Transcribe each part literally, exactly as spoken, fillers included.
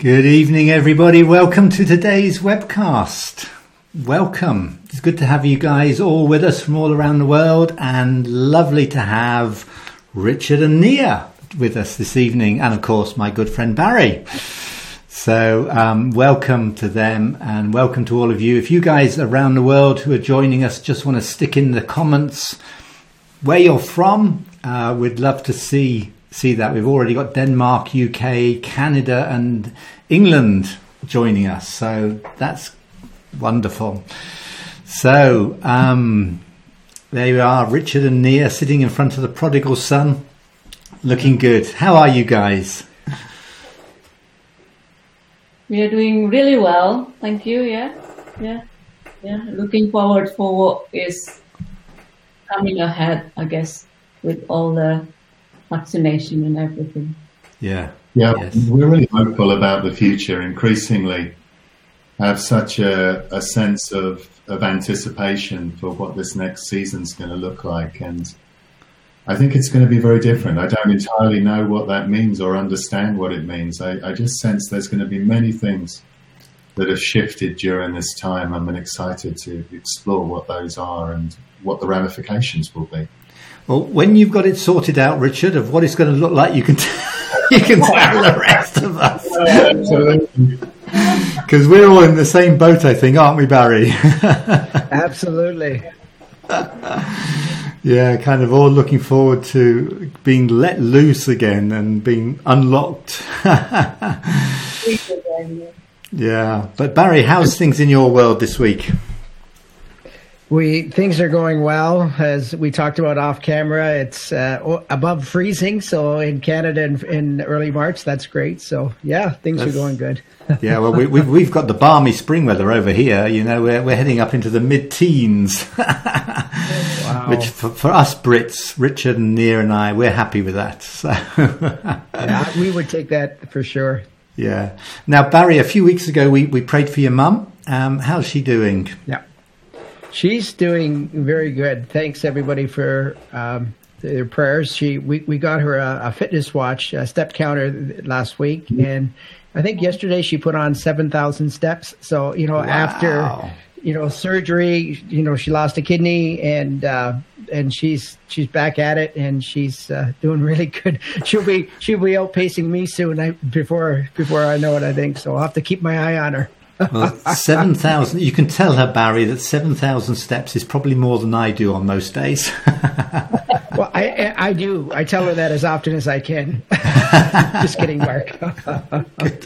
Good evening, everybody. Welcome to today's webcast. Welcome. It's good to have you guys all with us from all around the world, and lovely to have Richard and Nia with us this evening, and of course my good friend Barry. So um, welcome to them, and welcome to all of you. If you guys around the world who are joining us just want to stick in the comments where you're from, uh, we'd love to see see that. We've already got Denmark, U K, Canada and England joining us, so that's wonderful. So um, there you are, Richard and Nia sitting in front of the prodigal son, looking good. How are you guys? We are doing really well, thank you. Yeah, yeah, yeah. Looking forward for what is coming ahead, I guess, with all the vaccination and everything. Yeah. Yeah, yes. We're really hopeful about the future. Increasingly have such a, a sense of, of anticipation for what this next season's going to look like. And I think it's going to be very different. I don't entirely know what that means or understand what it means. I, I just sense there's going to be many things that have shifted during this time. I'm excited to explore what those are and what the ramifications will be. Well, when you've got it sorted out, Richard, of what it's going to look like, you can t- you can tell the rest of us. Because we're all in the same boat, I think, aren't we, Barry? Absolutely. Yeah, kind of all looking forward to being let loose again and being unlocked. Yeah, but Barry, how's things in your world this week? We things are going well, as we talked about off camera. It's uh, above freezing, so in Canada in, in early March, that's great. So yeah, things that's, are going good. Yeah, well, we, we've we've got the balmy spring weather over here. You know, we're we're heading up into the mid-teens, wow. Which for, for us Brits, Richard and Nia and I, we're happy with that. So yeah, we would take that for sure. Yeah. Now, Barry, a few weeks ago we we prayed for your mum. Um, how's she doing? Yeah. She's doing very good. Thanks everybody for um, their prayers. She we, we got her a, a fitness watch, a step counter last week, and I think yesterday she put on seven thousand steps. So you know, wow. After you know surgery, you know she lost a kidney, and uh, and she's she's back at it, and she's uh, doing really good. She'll be she'll be outpacing me soon. I, before before I know it, I think so. I'll have to keep my eye on her. Well, seven thousand, you can tell her, Barry, that seven thousand steps is probably more than I do on most days. Well, I, I do. I tell her that as often as I can. Just kidding, Mark. Good.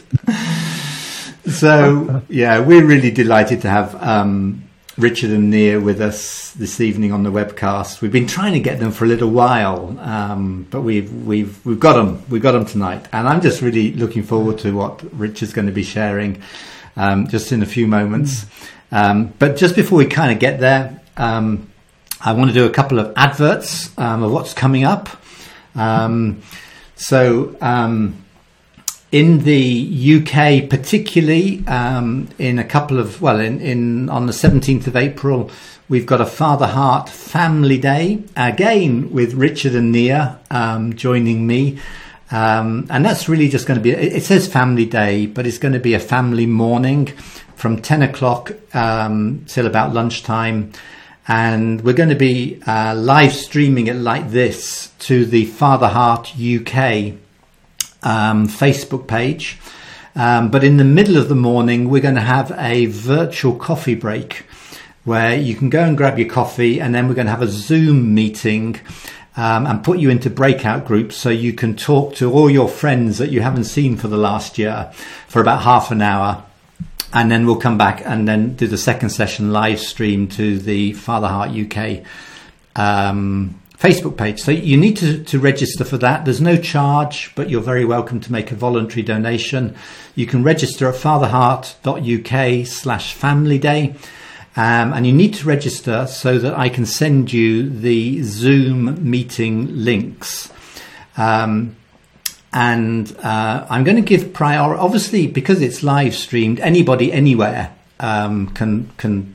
So, yeah, we're really delighted to have um, Richard and Nia with us this evening on the webcast. We've been trying to get them for a little while, um, but we've we've we've got them. We've got them tonight, and I'm just really looking forward to what Richard's going to be sharing. Um, just in a few moments. Um, but just before we kind of get there, um, I want to do a couple of adverts um, of what's coming up. Um, so um, in the U K particularly, um, in a couple of, well, in, in on the seventeenth of April, we've got a Father Heart Family Day, again with Richard and Nia um, joining me. Um, and that's really just going to be, it says family day, but it's going to be a family morning from ten o'clock um, till about lunchtime. And we're going to be uh, live streaming it like this to the Father Heart U K um, Facebook page. Um, but in the middle of the morning, we're going to have a virtual coffee break where you can go and grab your coffee, and then we're going to have a Zoom meeting Um, and put you into breakout groups so you can talk to all your friends that you haven't seen for the last year for about half an hour. And then we'll come back and then do the second session live stream to the Father Heart U K um, Facebook page. So you need to, to register for that. There's no charge, but you're very welcome to make a voluntary donation. You can register at fatherheart.uk slash family day. Um, and you need to register so that I can send you the Zoom meeting links. Um, and uh, I'm going to give priority, obviously, because it's live streamed, anybody anywhere um, can can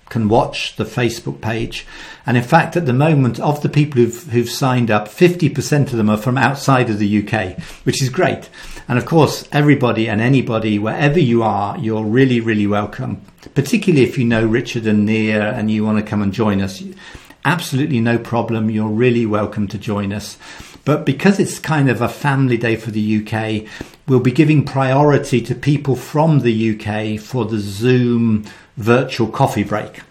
can watch the Facebook page. And in fact, at the moment, of the people who've, who've signed up, fifty percent of them are from outside of the U K, which is great. And of course, everybody and anybody, wherever you are, you're really, really welcome, particularly if you know Richard and Nia and you want to come and join us. Absolutely no problem. You're really welcome to join us. But because it's kind of a family day for the U K, we'll be giving priority to people from the U K for the Zoom virtual coffee break.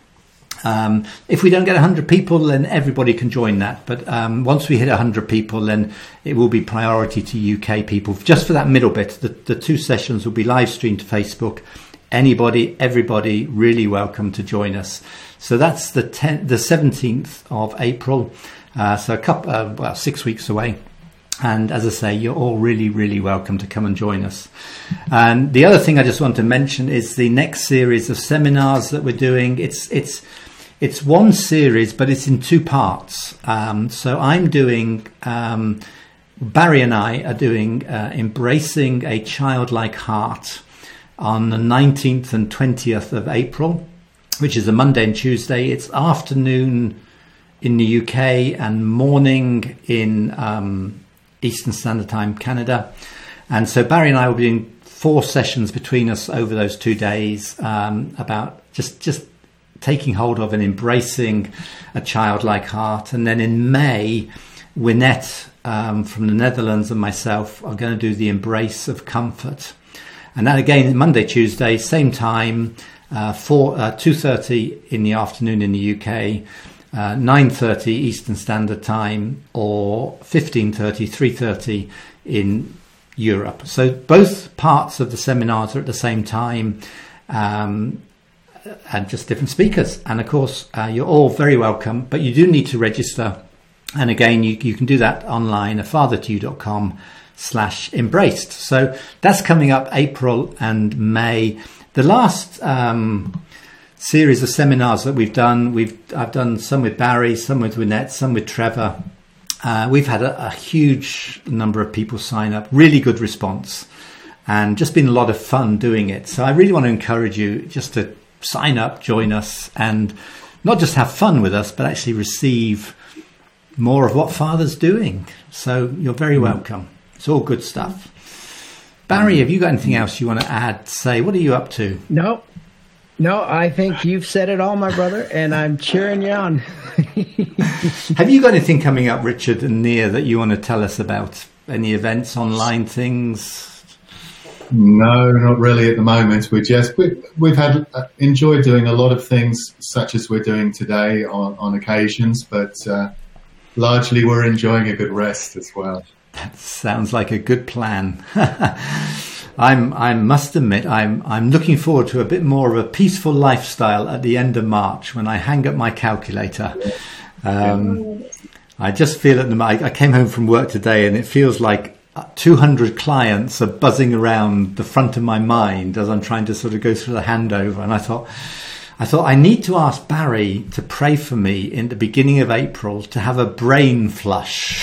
Um, if we don't get one hundred people, then everybody can join that. But um, once we hit one hundred people, then it will be priority to U K people. Just for that middle bit, the, the two sessions will be live streamed to Facebook. Anybody, everybody, really welcome to join us. So that's the tenth, the seventeenth of April. Uh, so a couple, uh, well, six weeks away. And as I say, you're all really, really welcome to come and join us. And the other thing I just want to mention is the next series of seminars that we're doing. It's it's it's one series, but it's in two parts. Um, so I'm doing, um, Barry and I are doing uh, Embracing a Childlike Heart on the nineteenth and twentieth of April, which is a Monday and Tuesday. It's afternoon in the U K and morning in um, Eastern Standard Time, Canada. And so Barry and I will be doing four sessions between us over those two days um, about just, just taking hold of and embracing a childlike heart. And then in May, Wynette um, from the Netherlands and myself are going to do the Embrace of Comfort. And that again, Monday, Tuesday, same time, uh, four, uh, two thirty in the afternoon in the U K, Uh, nine thirty Eastern Standard Time, or fifteen thirty, three thirty in Europe. So both parts of the seminars are at the same time, um, and just different speakers. And of course, uh, you're all very welcome, but you do need to register. And again, you, you can do that online at father to you dot com slash embraced. So that's coming up April and May. The last um series of seminars that we've done, we've I've done some with Barry, some with Wynette, some with Trevor. Uh, we've had a, a huge number of people sign up, really good response, and just been a lot of fun doing it. So I really want to encourage you just to sign up, join us, and not just have fun with us, but actually receive more of what Father's doing. So you're very welcome. It's all good stuff. Barry, have you got anything else you want to add? Say, what are you up to? No. No, I think you've said it all, my brother, and I'm cheering you on. Have you got anything coming up, Richard and Nia, that you want to tell us about? Any events, online things? No, not really at the moment. We're just we, we've had uh, enjoyed doing a lot of things, such as we're doing today on, on occasions, but uh, largely we're enjoying a good rest as well. That sounds like a good plan. I'm, I must admit, I'm, I'm looking forward to a bit more of a peaceful lifestyle at the end of March when I hang up my calculator. Um, I just feel at the moment, I came home from work today and it feels like two hundred clients are buzzing around the front of my mind as I'm trying to sort of go through the handover. And I thought, I thought I need to ask Barry to pray for me in the beginning of April to have a brain flush.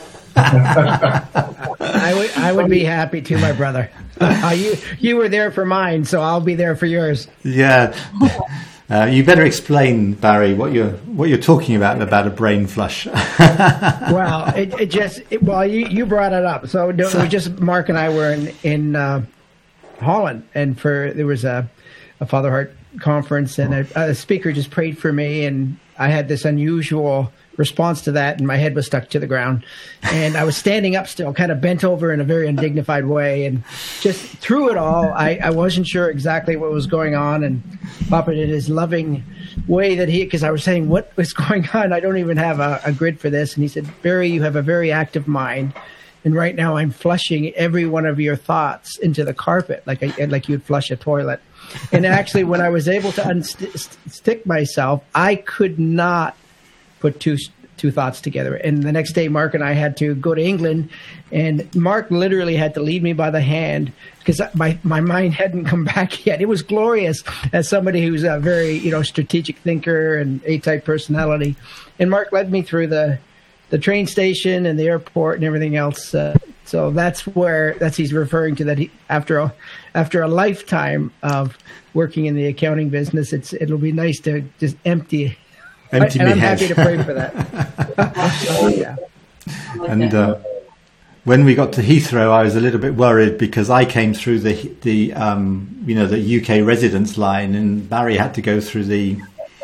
I would I would be happy to, my brother. Uh, you you were there for mine, so I'll be there for yours. Yeah, uh, you better explain, Barry, what you're what you're talking about about a brain flush. Well, it, it just it, well you, you brought it up. So it was just Mark and I were in in uh, Holland, and for there was a a Father Heart conference, and a, a speaker just prayed for me, and I had this unusual response to that, and my head was stuck to the ground, and I was standing up still, kind of bent over in a very undignified way, and just through it all, I, I wasn't sure exactly what was going on, and Papa in his loving way that he, because I was saying, what was going on? I don't even have a, a grid for this, and he said, Barry, you have a very active mind, and right now I'm flushing every one of your thoughts into the carpet, like I, like you'd flush a toilet. And actually, when I was able to unstick myself, I could not put two two thoughts together. And the next day, Mark and I had to go to England, and Mark literally had to lead me by the hand because my, my mind hadn't come back yet. It was glorious as somebody who's a very, you know, strategic thinker and A-type personality. And Mark led me through the the train station and the airport and everything else uh, So that's where that's he's referring to, that he, after a, after a lifetime of working in the accounting business, it's it'll be nice to just empty. Empty and me I'm head. happy to pray for that. So, yeah. And uh, when we got to Heathrow, I was a little bit worried because I came through the the um, you know the U K residence line, and Barry had to go through the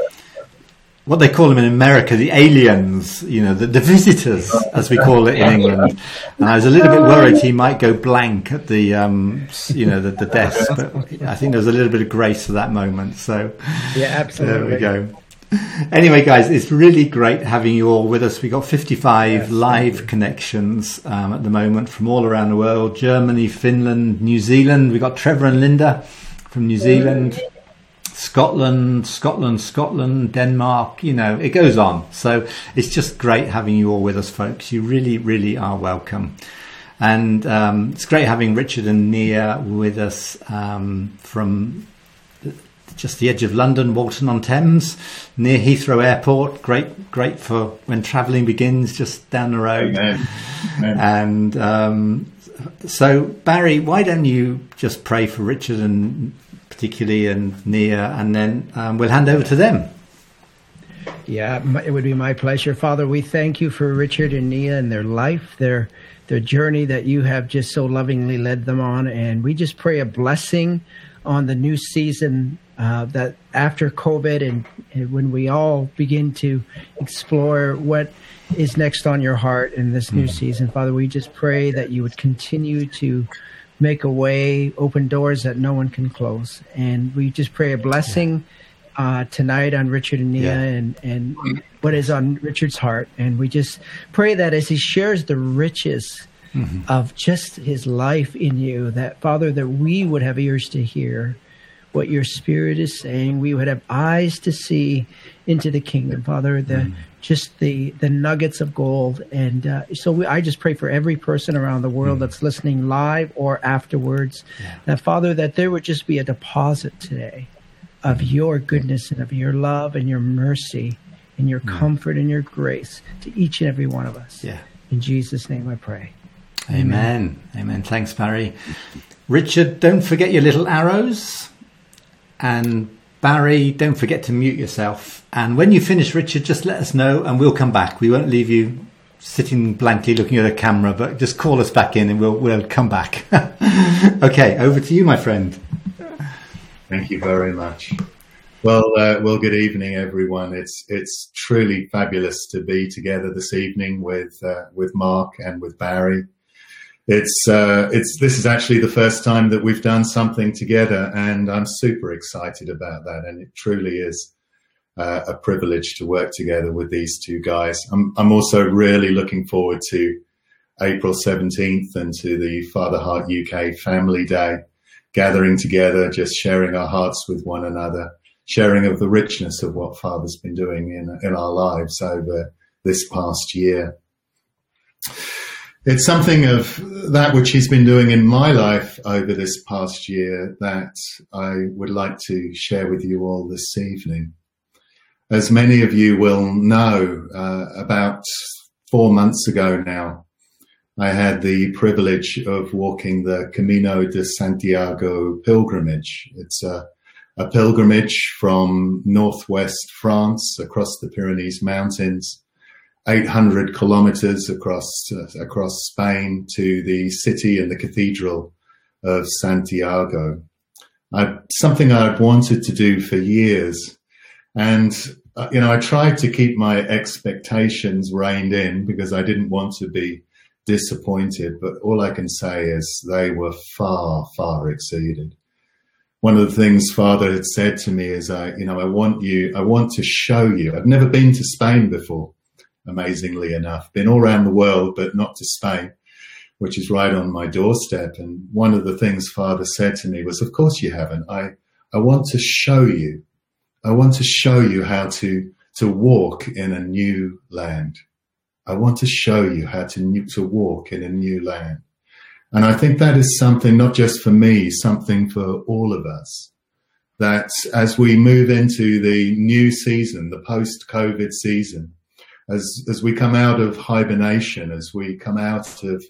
what they call them in America, the aliens, you know, the, the visitors, as we call it in England. And I was a little bit worried he might go blank at the um, you know the, the desk, but I think there was a little bit of grace for that moment. So yeah, absolutely. There we go. Anyway, guys, it's really great having you all with us. We've got fifty-five yes, live connections um, at the moment from all around the world. Germany, Finland, New Zealand. We've got Trevor and Linda from New Zealand, Scotland, Scotland, Scotland, Denmark. You know, it goes on. So it's just great having you all with us, folks. You really, really are welcome. And um, it's great having Richard and Nia with us um, from just the edge of London, Walton-on-Thames, near Heathrow Airport. Great, great for when travelling begins, just down the road. Amen. Amen. And um, so, Barry, why don't you just pray for Richard and particularly and Nia, and then um, we'll hand over to them. Yeah, it would be my pleasure. Father, we thank you for Richard and Nia and their life, their their journey that you have just so lovingly led them on. And we just pray a blessing on the new season, uh, that after COVID and, and when we all begin to explore what is next on your heart in this new season, Father, we just pray that you would continue to make a way, open doors that no one can close. And we just pray a blessing uh, tonight on Richard and Nia yeah. and, and what is on Richard's heart. And we just pray that as he shares the riches mm-hmm. of just his life in you, that, Father, that we would have ears to hear what your Spirit is saying. We would have eyes to see into the kingdom, Father, the mm. just the the nuggets of gold. And uh, so we, I just pray for every person around the world mm. that's listening live or afterwards, yeah. that, Father, that there would just be a deposit today of your goodness and of your love and your mercy and your mm. comfort and your grace to each and every one of us. Yeah. In Jesus' name I pray. Amen. Amen. Amen. Thanks, Barry. Richard, don't forget your little arrows. And Barry, don't forget to mute yourself. And when you finish, Richard, just let us know and we'll come back. We won't leave you sitting blankly looking at a camera, but just call us back in and we'll we'll come back. Okay, over to you, my friend. Thank you very much. Well, uh, well, good evening, everyone. It's it's truly fabulous to be together this evening with uh, with Mark and with Barry. It's uh, it's this is actually the first time that we've done something together, and I'm super excited about that. And it truly is uh, a privilege to work together with these two guys. I'm I'm also really looking forward to April seventeenth and to the Father Heart U K Family Day, gathering together, just sharing our hearts with one another, sharing of the richness of what Father's been doing in in our lives over this past year. It's something of that which he's been doing in my life over this past year that I would like to share with you all this evening. As many of you will know, uh, about four months ago now, I had the privilege of walking the Camino de Santiago pilgrimage. It's a, a pilgrimage from northwest France across the Pyrenees Mountains, eight hundred kilometers across uh, across Spain to the city and the cathedral of Santiago. I, something I'd wanted to do for years. And, uh, you know, I tried to keep my expectations reined in because I didn't want to be disappointed. But all I can say is they were far, far exceeded. One of the things Father had said to me is, I, you know, I want you, I want to show you. I've never been to Spain before. Amazingly enough, been all around the world, but not to Spain, which is right on my doorstep. And one of the things Father said to me was, of course you haven't. I, I want to show you. I want to show you how to, to walk in a new land. I want to show you how to, to walk in a new land. And I think that is something, not just for me, something for all of us, that as we move into the new season, the post-COVID season, As as we come out of hibernation, as we come out of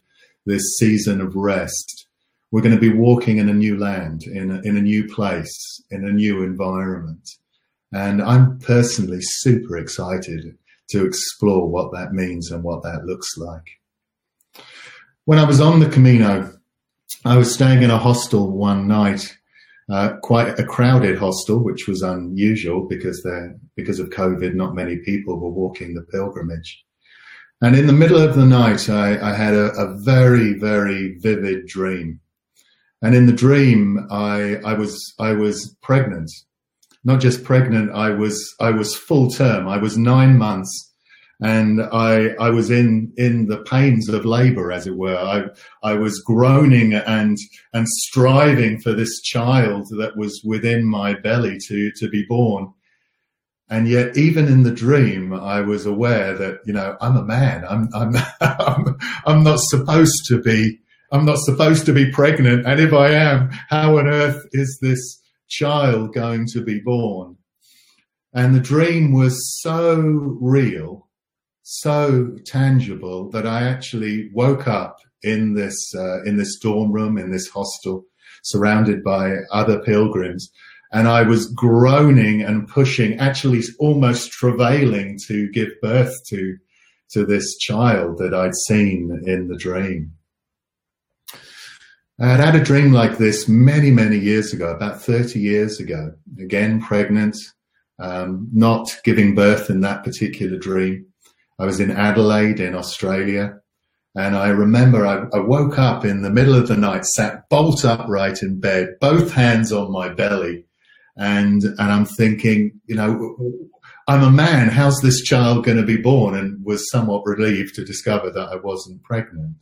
this season of rest, we're going to be walking in a new land, in a, in a new place, in a new environment. And I'm personally super excited to explore what that means and what that looks like. When I was on the Camino, I was staying in a hostel one night, uh, quite a crowded hostel, which was unusual because there, because of COVID, not many people were walking the pilgrimage. And in the middle of the night, I, I had a, a very, very vivid dream. And in the dream, I, I was, I was pregnant. Not just pregnant, I was, I was full term. I was nine months, and I, I was in, in the pains of labor, as it were. I, I was groaning and, and striving for this child that was within my belly to, to be born. And yet, even in the dream, I was aware that, you know, I'm a man. I'm, I'm, I'm, I'm not supposed to be, I'm not supposed to be pregnant. And if I am, how on earth is this child going to be born? And the dream was so real, so tangible, that I actually woke up in this uh, in this dorm room, in this hostel, surrounded by other pilgrims, and I was groaning and pushing, actually almost travailing to give birth to to this child that I'd seen in the dream. I had had a dream like this many, many years ago, about thirty years ago. Again, pregnant, um, not giving birth in that particular dream. I was in Adelaide in Australia. And I remember I, I woke up in the middle of the night, sat bolt upright in bed, both hands on my belly. And, and I'm thinking, you know, I'm a man. How's this child going to be born? And was somewhat relieved to discover that I wasn't pregnant.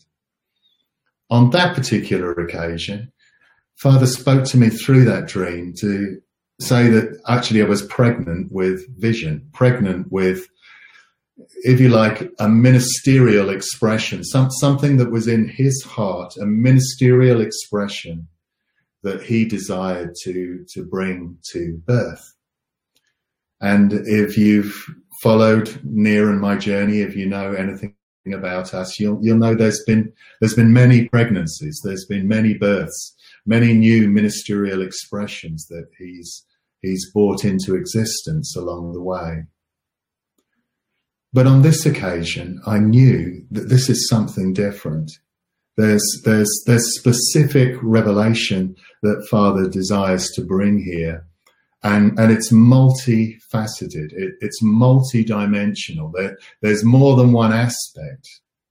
On that particular occasion, Father spoke to me through that dream to say that actually I was pregnant with vision, pregnant with, if you like, a ministerial expression, some, something that was in his heart, a ministerial expression that he desired to, to bring to birth. And if you've followed Nia and my journey, if you know anything about us, you'll you'll know there's been there's been many pregnancies, there's been many births, many new ministerial expressions that he's he's brought into existence along the way. But on this occasion, I knew that this is something different. There's there's there's specific revelation that Father desires to bring here. And, and it's multifaceted. It, it's multi-dimensional. There, there's more than one aspect.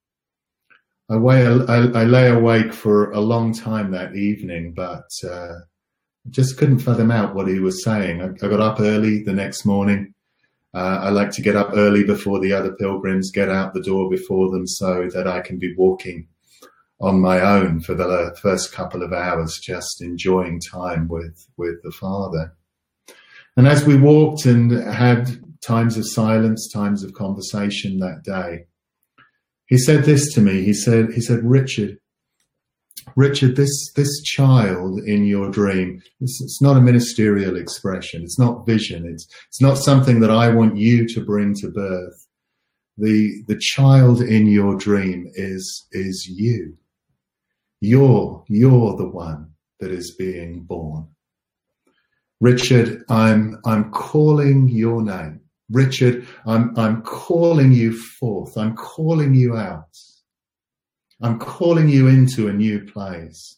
I, way, I, I lay awake for a long time that evening, but uh, just couldn't fathom out what he was saying. I, I got up early the next morning. Uh, I like to get up early before the other pilgrims, get out the door before them so that I can be walking on my own for the first couple of hours, just enjoying time with, with the Father. And as we walked and had times of silence, times of conversation that day, he said this to me. He said, he said, Richard, Richard, this, this child in your dream, it's, it's not a ministerial expression. It's not vision. It's, it's not something that I want you to bring to birth. The, the child in your dream is, is you. You're, you're the one that is being born. Richard, I'm, I'm calling your name. Richard, I'm, I'm calling you forth. I'm calling you out. I'm calling you into a new place.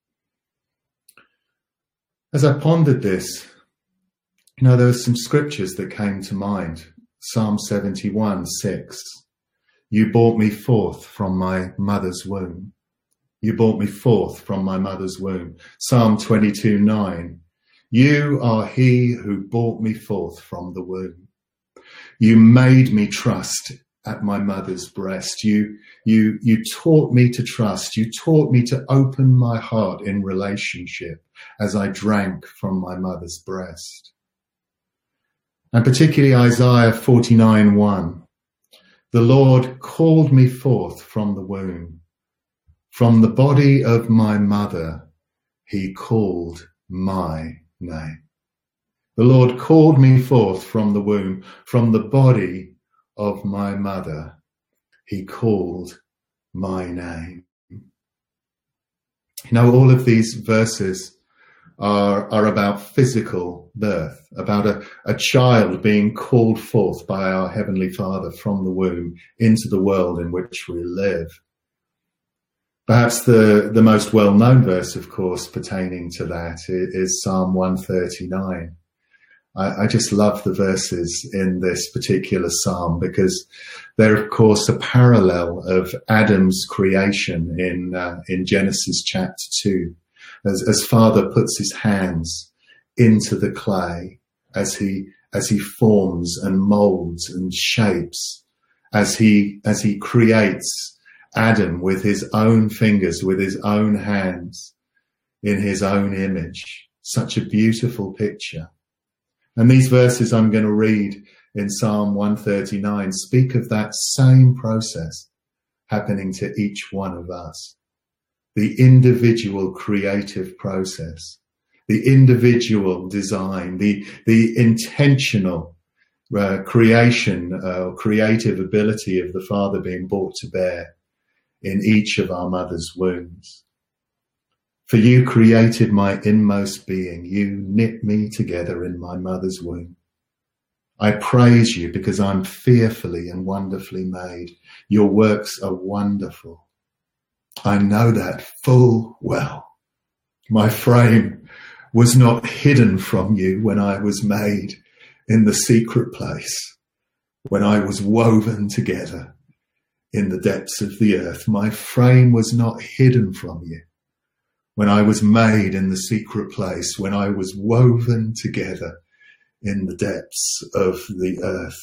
As I pondered this, you know, there were some scriptures that came to mind. Psalm seventy-one, six. You brought me forth from my mother's womb. You brought me forth from my mother's womb. Psalm twenty-two, nine. You are he who brought me forth from the womb. You made me trust at my mother's breast. You, you, you taught me to trust. You taught me to open my heart in relationship as I drank from my mother's breast. And particularly Isaiah forty-nine, one. The Lord called me forth from the womb. From the body of my mother, he called my name. The Lord called me forth from the womb, from the body of my mother. He called my name. You know, all of these verses are, are about physical birth, about a, a child being called forth by our Heavenly Father from the womb into the world in which we live. Perhaps the, the most well-known verse, of course, pertaining to that is Psalm one thirty-nine. I, I just love the verses in this particular psalm because they're, of course, a parallel of Adam's creation in uh, in Genesis chapter two. As, as Father puts his hands into the clay, as he as he forms and molds and shapes, as he as he creates Adam with his own fingers, with his own hands, in his own image. Such a beautiful picture. And these verses I'm going to read in Psalm one thirty-nine speak of that same process happening to each one of us. The individual creative process, the individual design, the, the intentional uh, creation, uh, creative ability of the Father being brought to bear in each of our mother's wombs. For you created my inmost being. You knit me together in my mother's womb. I praise you because I'm fearfully and wonderfully made. Your works are wonderful. I know that full well. My frame was not hidden from you when I was made in the secret place, when I was woven together in the depths of the earth. My frame was not hidden from you when I was made in the secret place, when I was woven together in the depths of the earth.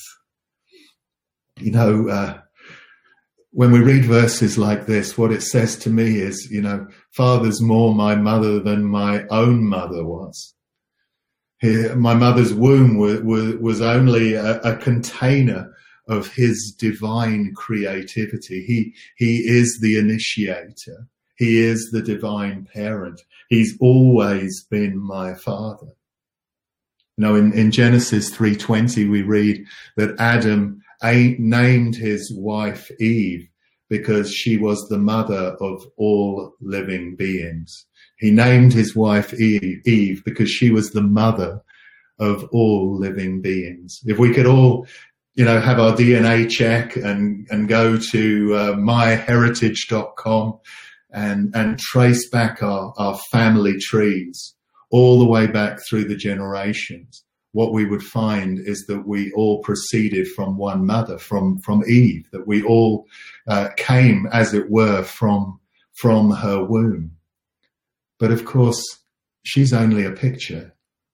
You know, uh, when we read verses like this, what it says to me is, you know, Father's more my mother than my own mother was. He, my mother's womb was, was, was only a, a container of his divine creativity. He, he is the initiator. He is the divine parent. He's always been my father. You know, in, in Genesis three twenty, we read that Adam named his wife Eve because she was the mother of all living beings. He named his wife Eve, Eve because she was the mother of all living beings. If we could all, you know, have our D N A check and, and go to uh, my heritage dot com and, and trace back our, our family trees all the way back through the generations, what we would find is that we all proceeded from one mother, from, from Eve, that we all uh, came, as it were, from, from her womb. But of course, she's only a picture.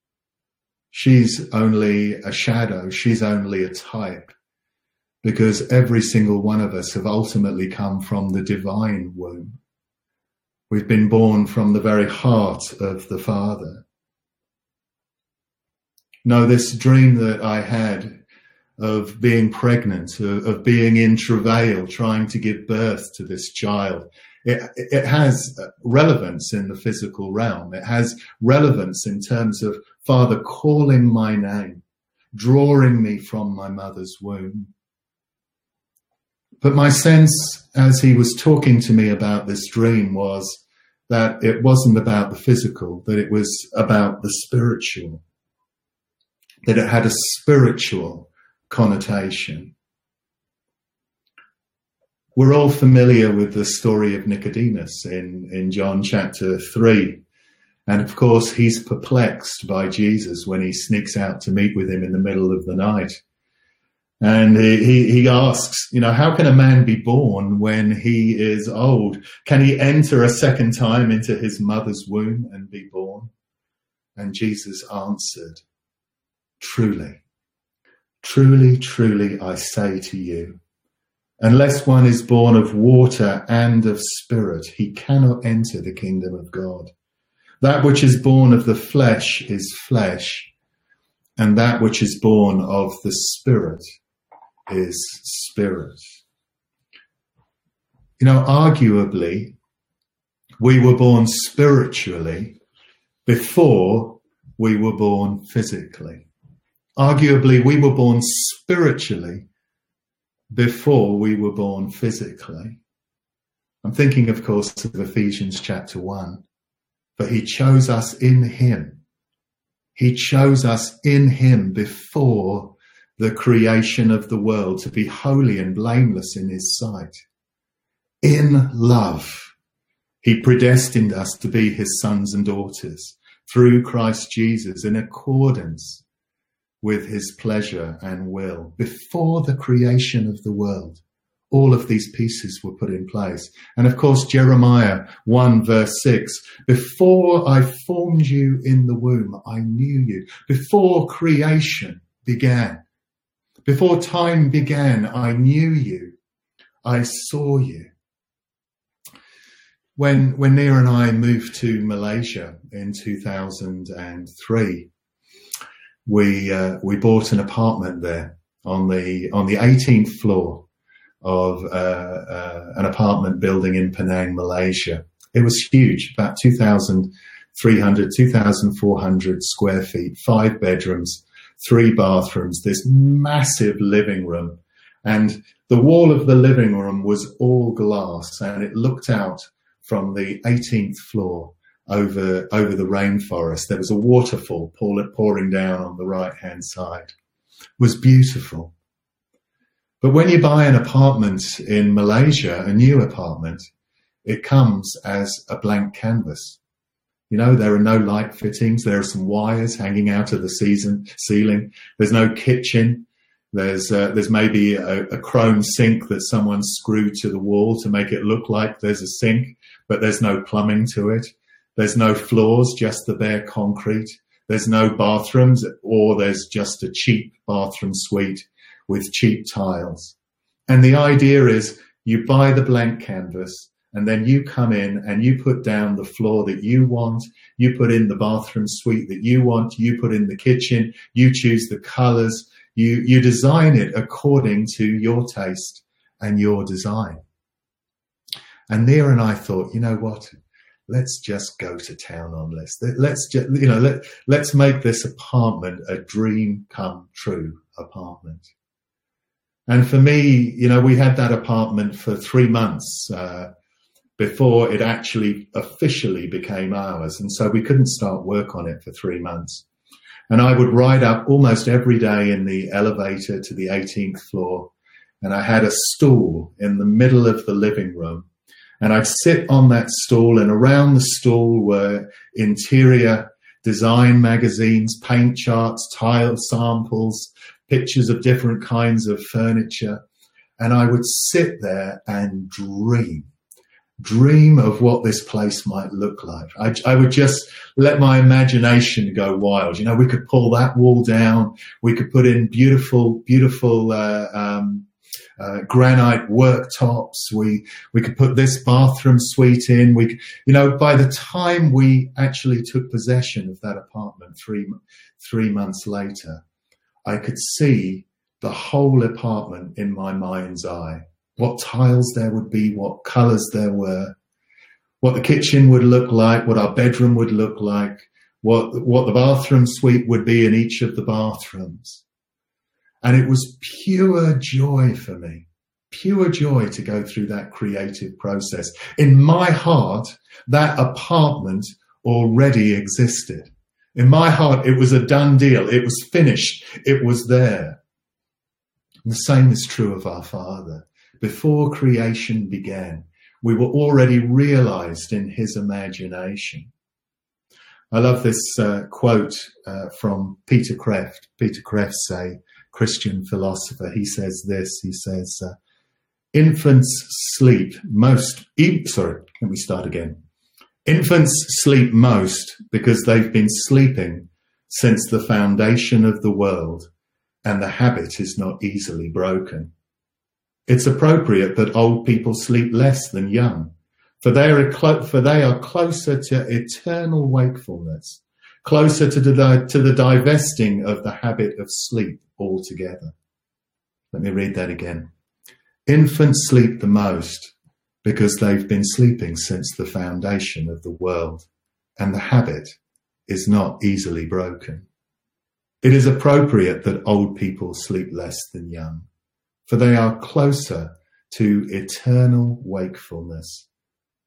She's only a shadow. She's only a type, because every single one of us have ultimately come from the divine womb. We've been born from the very heart of the Father. No, this dream that I had of being pregnant, of, of being in travail, trying to give birth to this child, it, it has relevance in the physical realm. It has relevance in terms of Father calling my name, drawing me from my mother's womb. But my sense as he was talking to me about this dream was that it wasn't about the physical, that it was about the spiritual, that it had a spiritual connotation. We're all familiar with the story of Nicodemus in, in John chapter three. And of course, he's perplexed by Jesus when he sneaks out to meet with him in the middle of the night. And he, he, he asks, you know, how can a man be born when he is old? Can he enter a second time into his mother's womb and be born? And Jesus answered, truly, truly, truly, I say to you, unless one is born of water and of spirit, he cannot enter the kingdom of God. That which is born of the flesh is flesh, and that which is born of the spirit is spirit. You know, arguably, we were born spiritually before we were born physically. Arguably, we were born spiritually before we were born physically. I'm thinking, of course, of Ephesians chapter one. For he chose us in him. He chose us in him before the creation of the world to be holy and blameless in his sight. In love, he predestined us to be his sons and daughters through Christ Jesus in accordance with his pleasure and will. Before the creation of the world, all of these pieces were put in place. And of course, Jeremiah one verse six, before I formed you in the womb, I knew you. Before creation began, before time began, I knew you. I saw you. When, when Nia and I moved to Malaysia in two thousand three, we, uh, we bought an apartment there on the, on the eighteenth floor of uh, uh, an apartment building in Penang, Malaysia. It was huge, about two thousand three hundred, two thousand four hundred square feet, five bedrooms, three bathrooms, this massive living room. And the wall of the living room was all glass, and it looked out from the eighteenth floor over, over the rainforest. There was a waterfall pouring down on the right-hand side. It was beautiful. But when you buy an apartment in Malaysia, a new apartment, it comes as a blank canvas. You know, there are no light fittings. There are some wires hanging out of the season, ceiling. There's no kitchen. There's uh, there's maybe a, a chrome sink that someone screwed to the wall to make it look like there's a sink, but there's no plumbing to it. There's no floors, just the bare concrete. There's no bathrooms, or there's just a cheap bathroom suite with cheap tiles. And the idea is you buy the blank canvas, and then you come in and you put down the floor that you want, you put in the bathroom suite that you want, you put in the kitchen, you choose the colors, you, you design it according to your taste and your design. And Nia and I thought, you know what? Let's just go to town on this. Let's just, you know, let, let's make this apartment a dream come true apartment. And for me, you know, we had that apartment for three months uh, before it actually officially became ours. And so we couldn't start work on it for three months. And I would ride up almost every day in the elevator to the eighteenth floor. And I had a stool in the middle of the living room. And I'd sit on that stool, and around the stool were interior design magazines, paint charts, tile samples, pictures of different kinds of furniture. And I would sit there and dream, dream of what this place might look like. I, I would just let my imagination go wild. You know, we could pull that wall down. We could put in beautiful, beautiful uh, um, uh, granite worktops. We we could put this bathroom suite in. We, you know, by the time we actually took possession of that apartment three three months later, I could see the whole apartment in my mind's eye. What tiles there would be, what colours there were, what the kitchen would look like, what our bedroom would look like, what what the bathroom suite would be in each of the bathrooms. And it was pure joy for me, pure joy to go through that creative process. In my heart, that apartment already existed. In my heart, it was a done deal. It was finished. It was there. And the same is true of our Father. Before creation began, we were already realized in his imagination. I love this uh, quote uh, from Peter Kreeft. Peter Kreeft, a Christian philosopher. He says this, he says, uh, infants sleep most, e- sorry, let me start again. Infants sleep most because they've been sleeping since the foundation of the world, and the habit is not easily broken. It's appropriate that old people sleep less than young, for they are, clo- for they are closer to eternal wakefulness, closer to the, di- to the divesting of the habit of sleep altogether. Let me read that again. Infants sleep the most because they've been sleeping since the foundation of the world, and the habit is not easily broken. It is appropriate that old people sleep less than young, for they are closer to eternal wakefulness,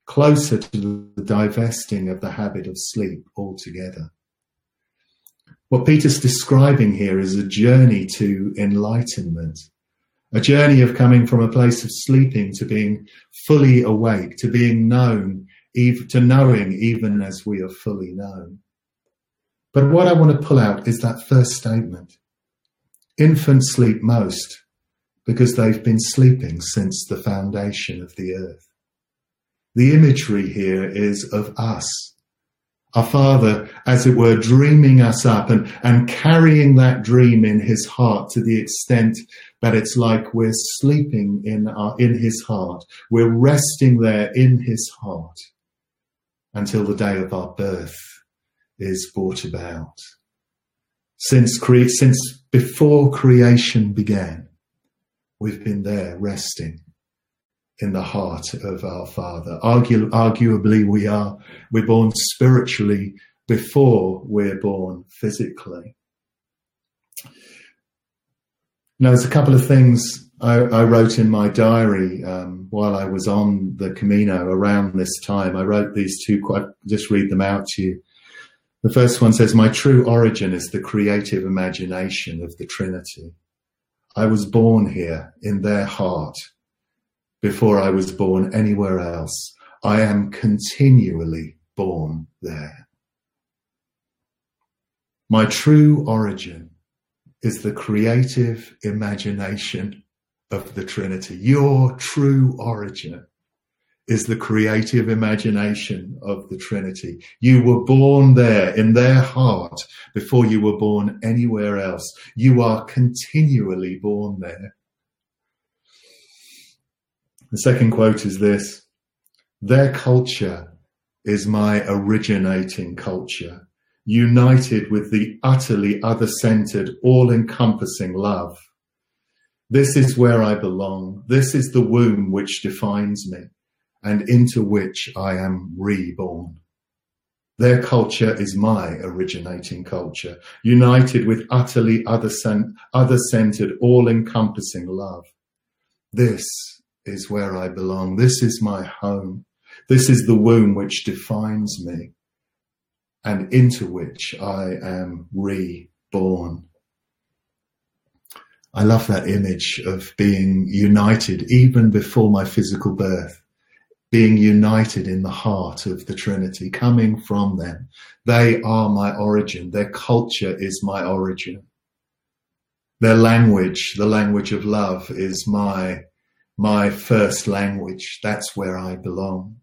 closer to the divesting of the habit of sleep altogether. What Peter's describing here is a journey to enlightenment, a journey of coming from a place of sleeping to being fully awake, to being known, to knowing even as we are fully known. But what I want to pull out is that first statement. Infants sleep most because they've been sleeping since the foundation of the earth. The imagery here is of us, our Father, as it were, dreaming us up and, and carrying that dream in his heart to the extent that it's like we're sleeping in, our, in his heart. We're resting there in his heart until the day of our birth is brought about. Since, cre- since before creation began, we've been there resting in the heart of our Father. Argu- arguably, we are, we're born spiritually before we're born physically. Now, there's a couple of things I, I wrote in my diary um, while I was on the Camino around this time. I wrote these two, quite, just read them out to you. The first one says, my true origin is the creative imagination of the Trinity. I was born here in their heart before I was born anywhere else. I am continually born there. My true origin is the creative imagination of the Trinity. Your true origin is the creative imagination of the Trinity. You were born there in their heart before you were born anywhere else. You are continually born there. The second quote is this: their culture is my originating culture, united with the utterly other-centered, all-encompassing love. This is where I belong. This is the womb which defines me and into which I am reborn. Their culture is my originating culture, united with utterly other-centered, all-encompassing love. This is where I belong. This is my home. This is the womb which defines me and into which I am reborn. I love that image of being united even before my physical birth, being united in the heart of the Trinity, coming from them. They are my origin. Their culture is my origin. Their language, the language of love, is my My first language. That's where I belong.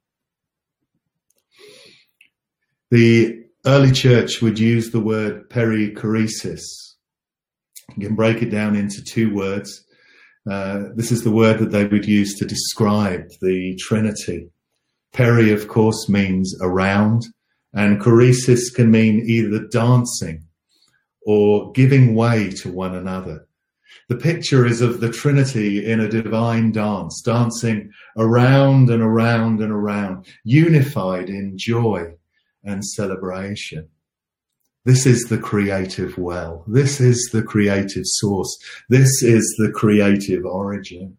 The early church would use the word perichoresis. You can break it down into two words. Uh, this is the word that they would use to describe the Trinity. Peri, of course, means around, and choresis can mean either dancing or giving way to one another. The picture is of the Trinity in a divine dance, dancing around and around and around, unified in joy and celebration. This is the creative well. This is the creative source. This is the creative origin.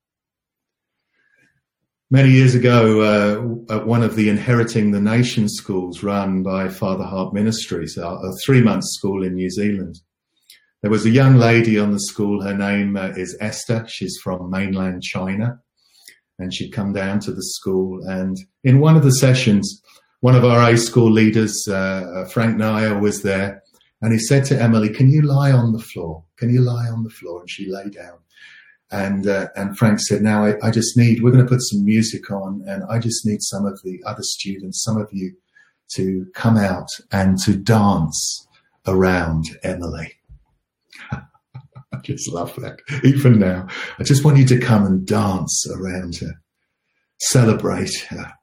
Many years ago, uh, at one of the Inheriting the Nation schools run by Father Heart Ministries, a, a three-month school in New Zealand, there was a young lady on the school. Her name uh, is Esther. She's from mainland China. And she'd come down to the school. And in one of the sessions, one of our A school leaders, uh, Frank Naya, was there. And he said to Emily, can you lie on the floor? Can you lie on the floor? And she lay down. And uh, and Frank said, now I, I just need, we're going to put some music on. And I just need some of the other students, some of you, to come out and to dance around Emily. I just love that. Even now, I just want you to come and dance around her, celebrate her.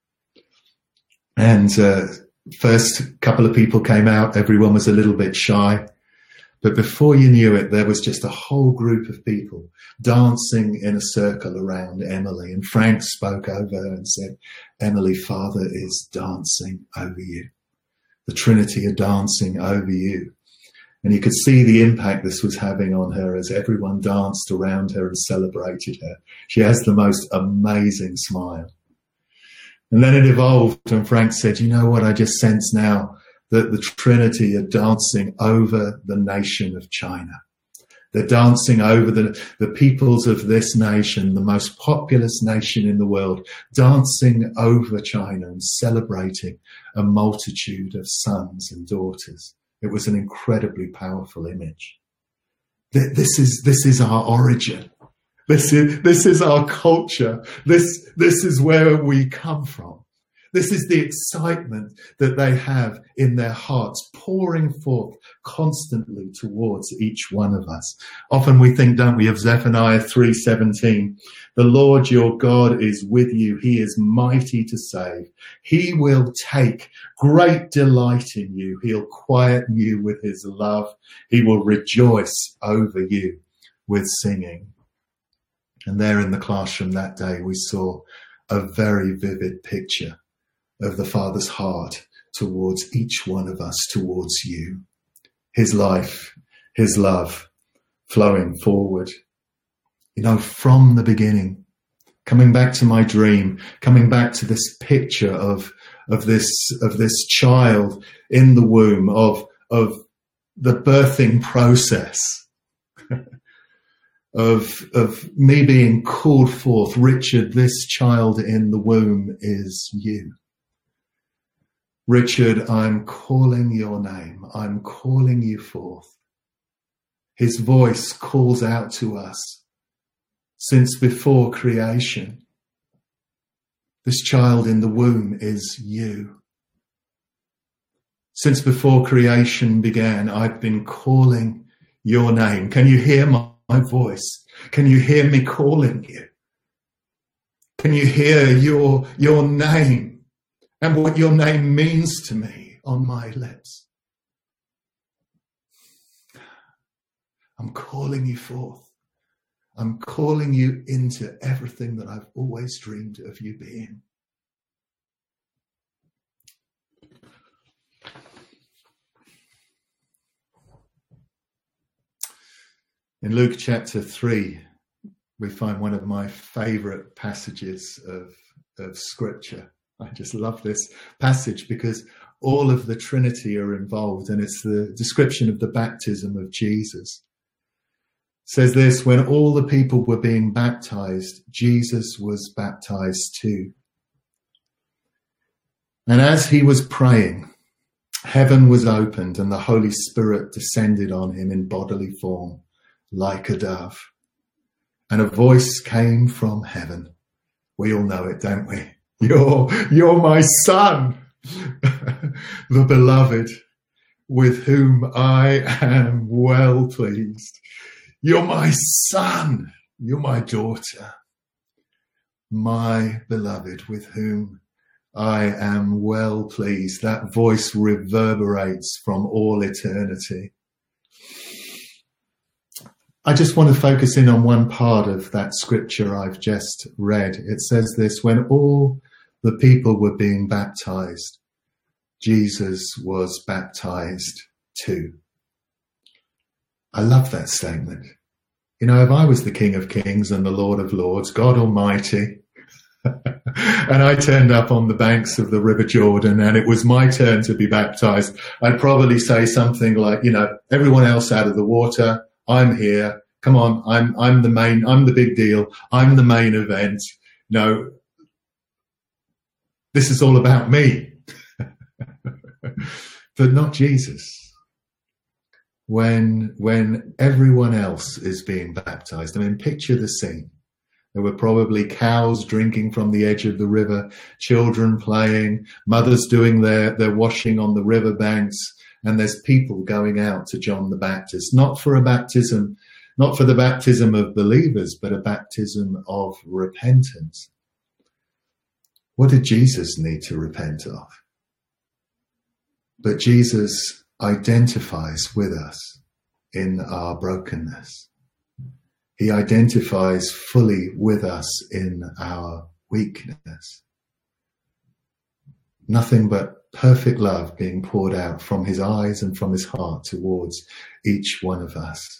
And uh, first couple of people came out. Everyone was a little bit shy. But before you knew it, there was just a whole group of people dancing in a circle around Emily. And Frank spoke over her and said, Emily, Father is dancing over you. The Trinity are dancing over you. And you could see the impact this was having on her as everyone danced around her and celebrated her. She has the most amazing smile. And then it evolved, and Frank said, you know what, I just sense now that the Trinity are dancing over the nation of China. They're dancing over the, the peoples of this nation, the most populous nation in the world, dancing over China and celebrating a multitude of sons and daughters. It was an incredibly powerful image. This is, this is our origin. This is, this is our culture. This, this is where we come from. This is the excitement that they have in their hearts, pouring forth constantly towards each one of us. Often we think, don't we, of Zephaniah three seventeen. The Lord your God is with you. He is mighty to save. He will take great delight in you. He'll quieten you with his love. He will rejoice over you with singing. And there in the classroom that day, we saw a very vivid picture of the Father's heart towards each one of us, towards you. His life, his love flowing forward. You know, from the beginning, coming back to my dream, coming back to this picture of, of this, of this child in the womb, of, of the birthing process, of, of me being called forth. Richard, this child in the womb is you. Richard, I'm calling your name. I'm calling you forth. His voice calls out to us since before creation. This child in the womb is you. Since before creation began, I've been calling your name. Can you hear my, my voice? Can you hear me calling you? Can you hear your, your name? And what your name means to me on my lips. I'm calling you forth. I'm calling you into everything that I've always dreamed of you being. In Luke chapter three, we find one of my favorite passages of, of scripture. I just love this passage because all of the Trinity are involved, and it's the description of the baptism of Jesus. It says this, when all the people were being baptized, Jesus was baptized too. And as he was praying, heaven was opened and the Holy Spirit descended on him in bodily form like a dove. And a voice came from heaven. We all know it, don't we? You're, you're my son, the beloved, with whom I am well pleased. You're my son, you're my daughter, my beloved, with whom I am well pleased. That voice reverberates from all eternity. I just want to focus in on one part of that scripture I've just read. It says this, when all the people were being baptized, Jesus was baptized too. I love that statement. You know, if I was the King of Kings and the Lord of Lords, God Almighty, and I turned up on the banks of the River Jordan and it was my turn to be baptized, I'd probably say something like, you know, everyone else out of the water, I'm here. Come on, I'm I'm the main, I'm the big deal. I'm the main event. No, this is all about me. But not Jesus. When when everyone else is being baptized, I mean, picture the scene. There were probably cows drinking from the edge of the river, children playing, mothers doing their, their washing on the river banks, and there's people going out to John the Baptist, not for a baptism, not for the baptism of believers, but a baptism of repentance. What did Jesus need to repent of? But Jesus identifies with us in our brokenness. He identifies fully with us in our weakness. Nothing but perfect love being poured out from his eyes and from his heart towards each one of us.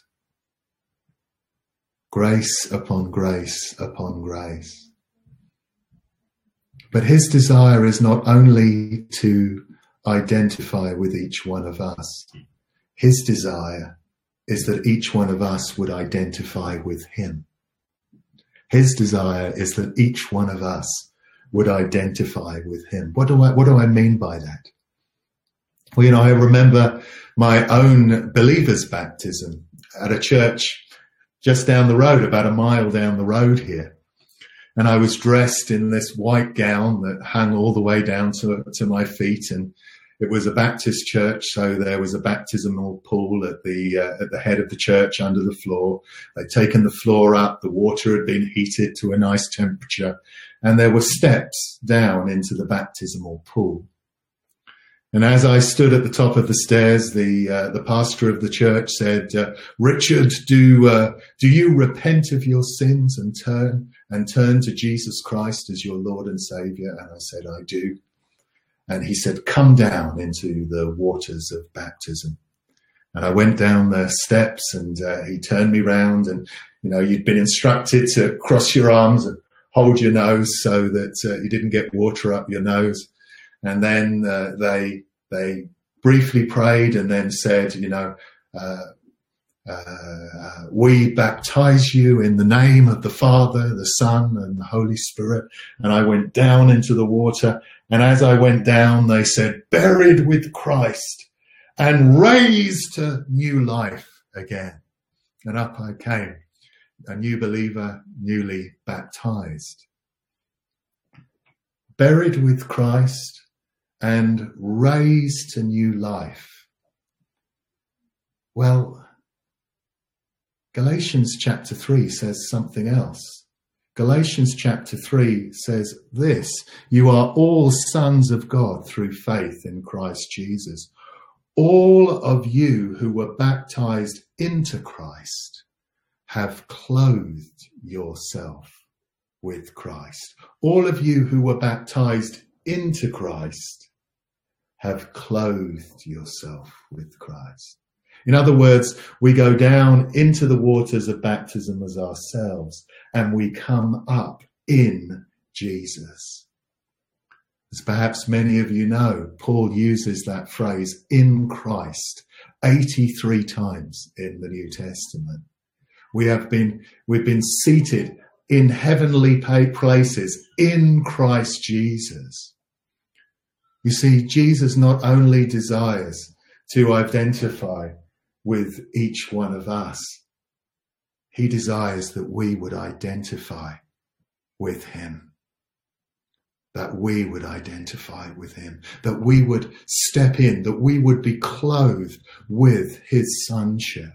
Grace upon grace upon grace. But his desire is not only to identify with each one of us. His desire is that each one of us would identify with him. His desire is that each one of us would identify with him. What do I, what do I mean by that? Well, you know, I remember my own believer's baptism at a church just down the road, about a mile down the road here. And I was dressed in this white gown that hung all the way down to, to my feet. And it was a Baptist church, so there was a baptismal pool at the uh, at the head of the church under the floor. They'd taken the floor up, the water had been heated to a nice temperature, and there were steps down into the baptismal pool. And as I stood at the top of the stairs, the uh, the pastor of the church said, uh, "Richard, do uh, do you repent of your sins and turn and turn to Jesus Christ as your Lord and Savior?" And I said, "I do." And he said, "Come down into the waters of baptism." And I went down the steps, and uh, he turned me round, and you know, you'd been instructed to cross your arms and hold your nose so that uh, you didn't get water up your nose. And then uh, they they briefly prayed and then said, you know, uh, uh, we baptize you in the name of the Father, the Son, and the Holy Spirit. And I went down into the water. And as I went down, they said, buried with Christ and raised to new life again. And up I came, a new believer, newly baptized. Buried with Christ and raised to new life. Well, Galatians chapter three says something else. Galatians chapter three says this: you are all sons of God through faith in Christ Jesus. All of you who were baptized into Christ have clothed yourself with Christ. All of you who were baptized into Christ have clothed yourself with Christ. In other words, we go down into the waters of baptism as ourselves, and we come up in Jesus. As perhaps many of you know, Paul uses that phrase, in Christ, eighty-three times in the New Testament. We have been, we've been seated in heavenly places in Christ Jesus. You see, Jesus not only desires to identify with each one of us, he desires that we would identify with him, that we would identify with him, that we would step in, that we would be clothed with his sonship.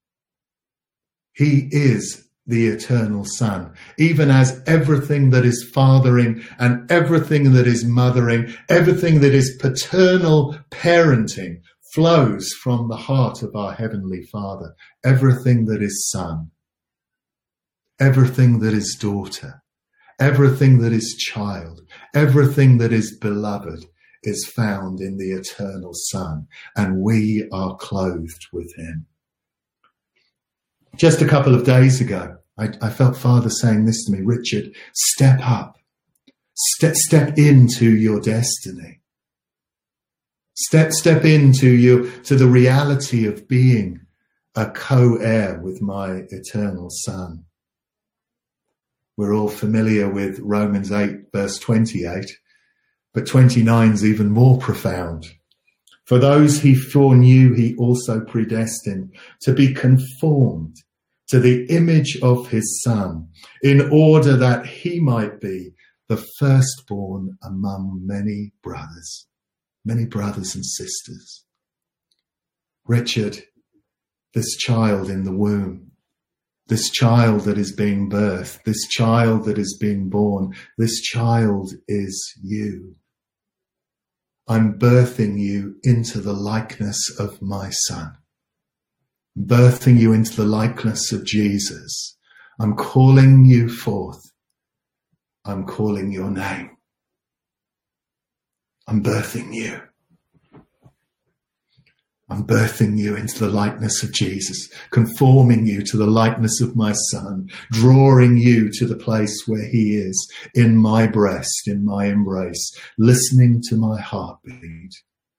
He is the eternal Son, even as everything that is fathering and everything that is mothering, everything that is paternal parenting flows from the heart of our Heavenly Father. Everything that is son, everything that is daughter, everything that is child, everything that is beloved is found in the eternal Son, and we are clothed with him. Just a couple of days ago, I, I felt Father saying this to me: Richard, step up, step, step into your destiny. Step, step into you, to the reality of being a co-heir with my eternal Son. We're all familiar with Romans eight, verse twenty-eight, but twenty-nine is even more profound. For those he foreknew, he also predestined to be conformed to the image of his Son, in order that he might be the firstborn among many brothers. Many brothers and sisters. Richard, this child in the womb, this child that is being birthed, this child that is being born, this child is you. I'm birthing you into the likeness of my Son, birthing you into the likeness of Jesus. I'm calling you forth. I'm calling your name. I'm birthing you. I'm birthing you into the likeness of Jesus, conforming you to the likeness of my Son, drawing you to the place where he is, in my breast, in my embrace, listening to my heartbeat.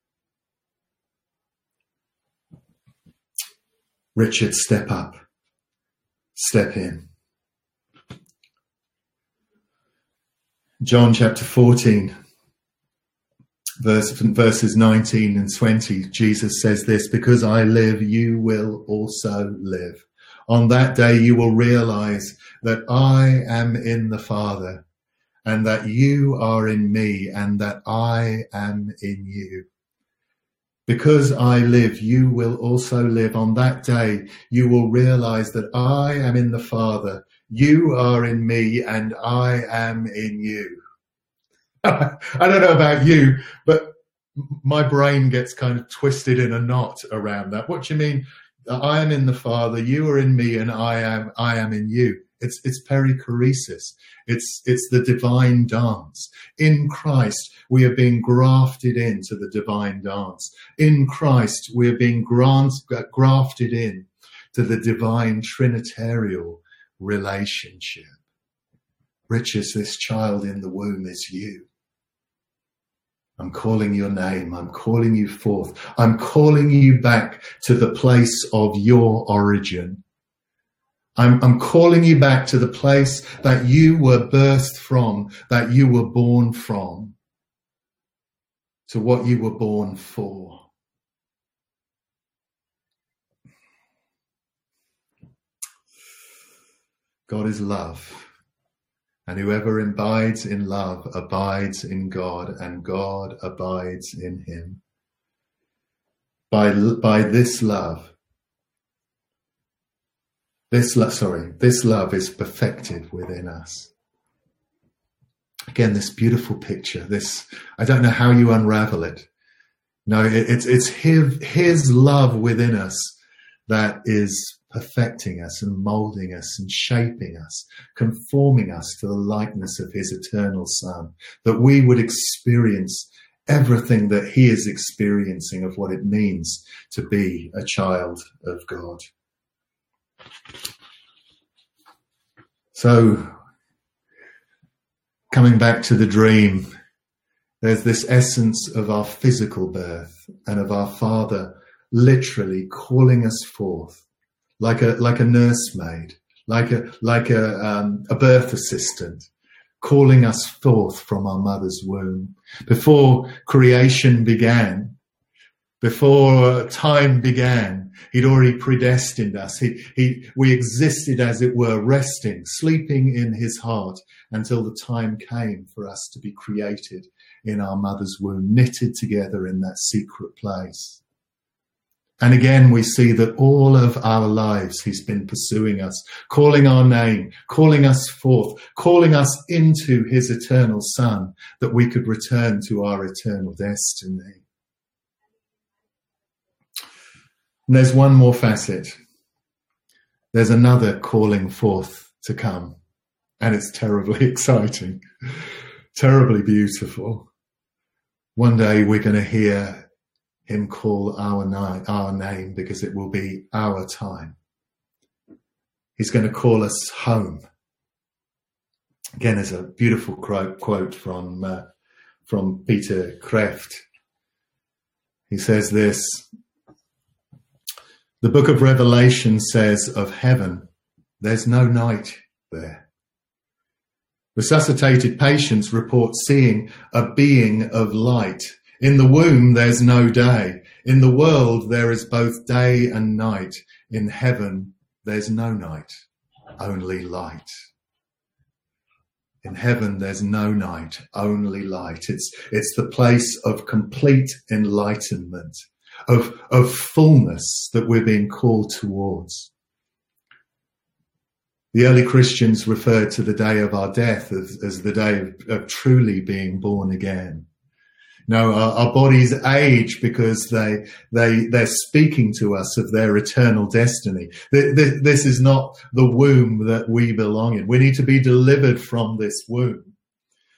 Richard, step up, step in. John chapter fourteen. Verse, verses nineteen and twenty, Jesus says this, because I live, you will also live. On that day, you will realize that I am in the Father and that you are in me and that I am in you. Because I live, you will also live. On that day, you will realize that I am in the Father, you are in me and I am in you. I don't know about you, but my brain gets kind of twisted in a knot around that. What do you mean? I am in the Father, you are in me, and I am I am in you. It's it's perichoresis. It's it's the divine dance. In Christ, we are being grafted into the divine dance. In Christ, we are being grant, grafted in to the divine trinitarial relationship. Richard, this child in the womb is you. I'm calling your name. I'm calling you forth. I'm calling you back to the place of your origin. I'm, I'm calling you back to the place that you were birthed from, that you were born from, to what you were born for. God is love. And whoever abides in love abides in God, and God abides in him. By, by this love, this love, sorry, this love is perfected within us. Again, this beautiful picture, this, I don't know how you unravel it. No, it, it's, it's his, his love within us that is perfecting us and molding us and shaping us, conforming us to the likeness of his eternal Son, that we would experience everything that he is experiencing of what it means to be a child of God. So, coming back to the dream, there's this essence of our physical birth and of our Father literally calling us forth like a like a nursemaid, like a like a um, a birth assistant, calling us forth from our mother's womb. Before creation began, before time began, he'd already predestined us. He he we existed, as it were, resting, sleeping in his heart until the time came for us to be created in our mother's womb, knitted together in that secret place. And again, we see that all of our lives, he's been pursuing us, calling our name, calling us forth, calling us into his eternal Son, that we could return to our eternal destiny. And there's one more facet. There's another calling forth to come. And it's terribly exciting, terribly beautiful. One day we're going to hear him call our, ni- our name, because it will be our time. He's going to call us home. Again, there's a beautiful quote, quote from, uh, from Peter Kreeft. He says this: the book of Revelation says of heaven, there's no night there. Resuscitated patients report seeing a being of light. In the womb, there's no day. In the world, there is both day and night. In heaven, there's no night, only light. In heaven, there's no night, only light. It's, it's the place of complete enlightenment, of, of fullness that we're being called towards. The early Christians referred to the day of our death as, as the day of, of truly being born again. No, our, our bodies age because they, they, they're speaking to us of their eternal destiny. This is not the womb that we belong in. We need to be delivered from this womb.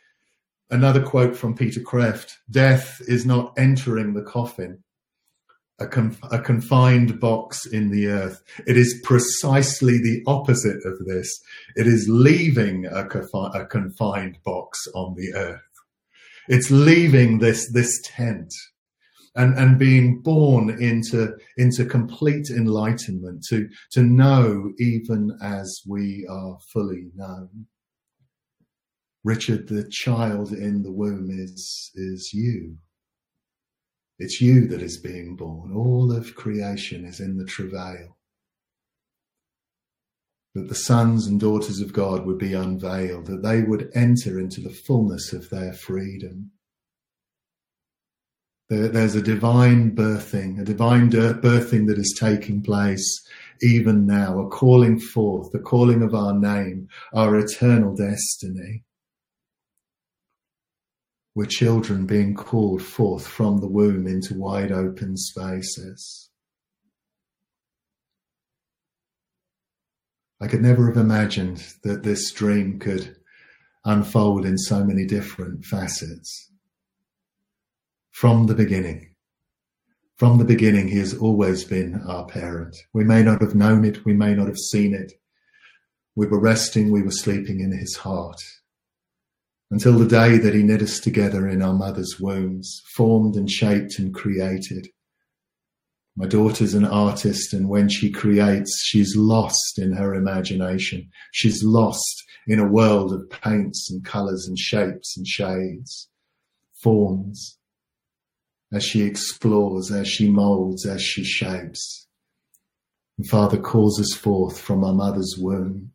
Another quote from Peter Kreeft: death is not entering the coffin. a, conf- a confined box in the earth. It is precisely the opposite of this. It is leaving a, confi- a confined box on the earth. It's leaving this, this tent and, and being born into, into complete enlightenment, to, to know even as we are fully known. Richard, the child in the womb is, is you. It's you that is being born. All of creation is in the travail. That the sons and daughters of God would be unveiled, that they would enter into the fullness of their freedom. There, there's a divine birthing, a divine birthing that is taking place even now, a calling forth, the calling of our name, our eternal destiny. We're children being called forth from the womb into wide open spaces. I could never have imagined that this dream could unfold in so many different facets. From the beginning, from the beginning, he has always been our parent. We may not have known it, we may not have seen it. We were resting, we were sleeping in his heart. Until the day that he knit us together in our mother's wombs, formed and shaped and created. My daughter's an artist, and when she creates, she's lost in her imagination. She's lost in a world of paints and colours and shapes and shades, forms, as she explores, as she moulds, as she shapes. And Father calls us forth from our mother's womb.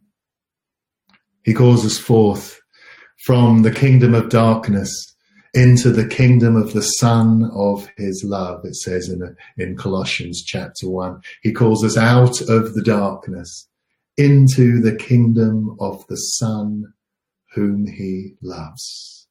He calls us forth from the kingdom of darkness into the kingdom of the Son of his love, it says in, in Colossians chapter one. He calls us out of the darkness into the kingdom of the Son whom he loves.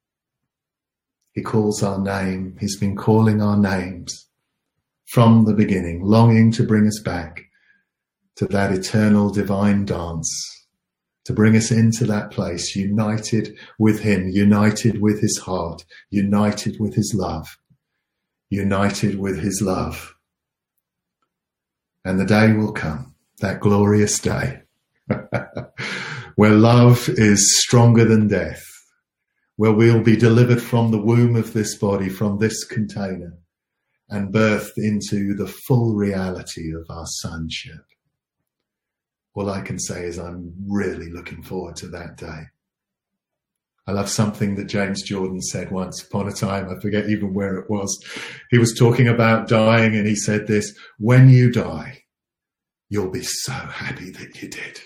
He calls our name. He's been calling our names from the beginning, longing to bring us back to that eternal divine dance, to bring us into that place, united with him, united with his heart, united with his love, united with his love. And the day will come, that glorious day, where love is stronger than death, where we'll be delivered from the womb of this body, from this container, and birthed into the full reality of our sonship. All I can say is I'm really looking forward to that day. I love something that James Jordan said once upon a time. I forget even where it was. He was talking about dying, and he said this: when you die, you'll be so happy that you did.